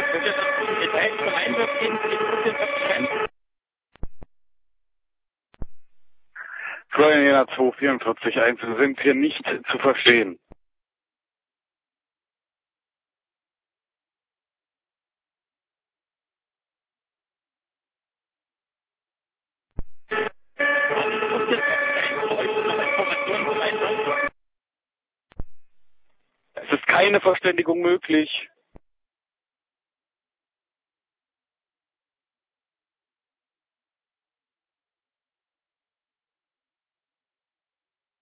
Wird jetzt auf Details zum Einsatz gehen, Florian Jena 2441 sind hier nicht zu verstehen. Es ist keine Verständigung möglich.